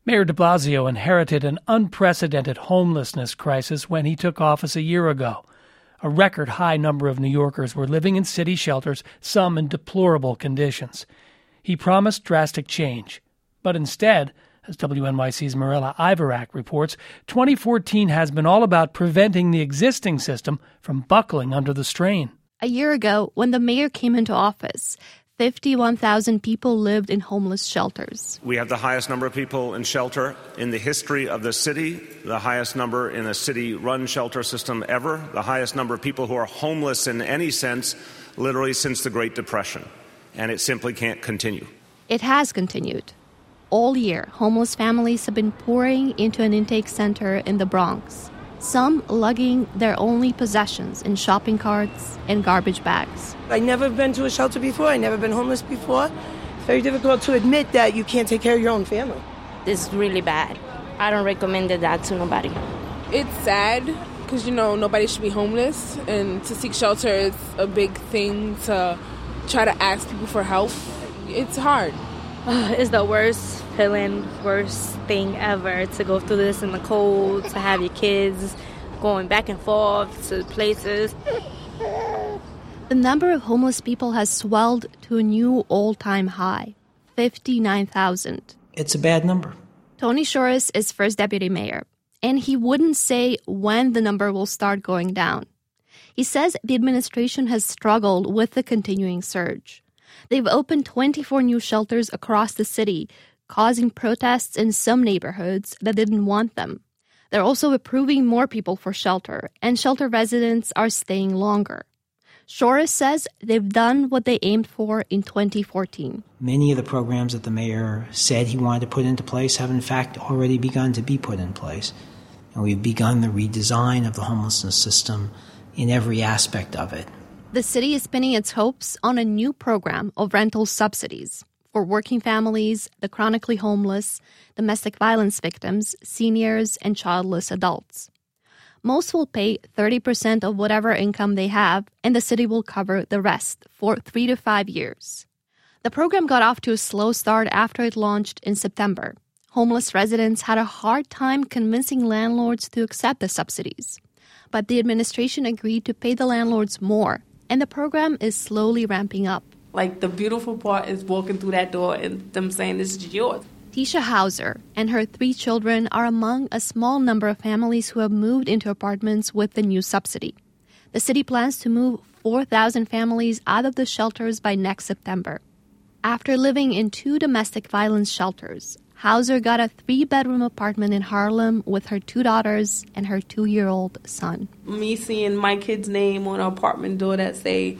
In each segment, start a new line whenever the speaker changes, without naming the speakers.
Mayor de Blasio inherited an unprecedented homelessness crisis when he took office a year ago. A record high number of New Yorkers were living in city shelters, some in deplorable conditions. He promised drastic change. But instead, as WNYC's Mirella Ivarak reports, 2014 has been all about preventing the existing system from buckling under the strain.
A year ago, when the mayor came into office, 51,000 people lived in homeless shelters.
We have the highest number of people in shelter in the history of the city, the highest number in a city-run shelter system ever, the highest number of people who are homeless in any sense, literally since the Great Depression. And it simply can't continue.
It has continued. All year, homeless families have been pouring into an intake center in the Bronx, some lugging their only possessions in shopping carts and garbage bags.
I've never been to a shelter before. I've never been homeless before. It's very difficult to admit that you can't take care of your own family.
This is really bad. I don't recommend that to nobody.
It's sad because, nobody should be homeless. And to seek shelter is a big thing to try to ask people for help. It's hard.
It's the worst feeling, worst thing ever to go through this in the cold, to have your kids going back and forth to places.
The number of homeless people has swelled to a new all-time high, 59,000.
It's a bad number.
Tony Shores is first deputy mayor, and he wouldn't say when the number will start going down. He says the administration has struggled with the continuing surge. They've opened 24 new shelters across the city, causing protests in some neighborhoods that didn't want them. They're also approving more people for shelter, and shelter residents are staying longer. Shores says they've done what they aimed for in 2014.
Many of the programs that the mayor said he wanted to put into place have in fact already begun to be put in place. And we've begun the redesign of the homelessness system in every aspect of it.
The city is pinning its hopes on a new program of rental subsidies for working families, the chronically homeless, domestic violence victims, seniors, and childless adults. Most will pay 30% of whatever income they have, and the city will cover the rest for 3 to 5 years. The program got off to a slow start after it launched in September. Homeless residents had a hard time convincing landlords to accept the subsidies. But the administration agreed to pay the landlords more, and the program is slowly ramping up.
The beautiful part is walking through that door and them saying, this is yours.
Tisha Hauser and her 3 children are among a small number of families who have moved into apartments with the new subsidy. The city plans to move 4,000 families out of the shelters by next September. After living in 2 domestic violence shelters, Hauser got a 3-bedroom apartment in Harlem with her 2 daughters and her 2-year-old son.
Me seeing my kid's name on an apartment door that say,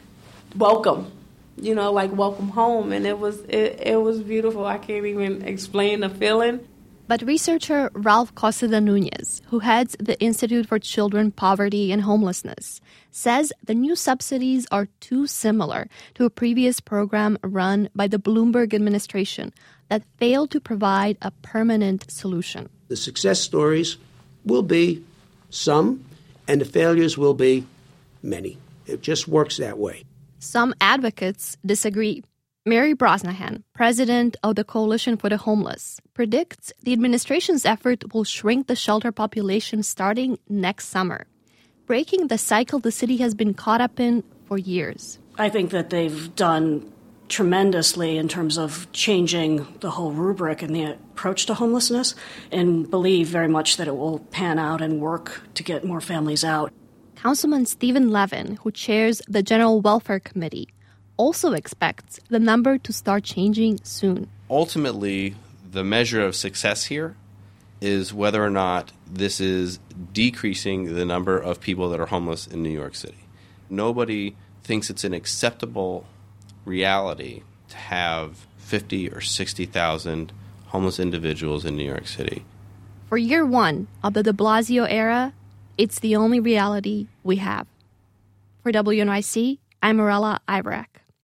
welcome. Welcome home. And it was beautiful. I can't even explain the feeling.
But researcher Ralph Cosida Nunez, who heads the Institute for Children Poverty and Homelessness, says the new subsidies are too similar to a previous program run by the Bloomberg administration that failed to provide a permanent solution.
The success stories will be some, and the failures will be many. It just works that way.
Some advocates disagree. Mary Brosnahan, president of the Coalition for the Homeless, predicts the administration's effort will shrink the shelter population starting next summer, breaking the cycle the city has been caught up in for years.
I think that they've done tremendously in terms of changing the whole rubric and the approach to homelessness, and believe very much that it will pan out and work to get more families out.
Councilman Stephen Levin, who chairs the General Welfare Committee, also expects the number to start changing soon.
Ultimately, the measure of success here is whether or not this is decreasing the number of people that are homeless in New York City. Nobody thinks it's an acceptable reality to have 50 or 60,000 homeless individuals in New York City.
For year 1 of the de Blasio era, it's the only reality we have. For WNYC, I'm Mirella Ivarak.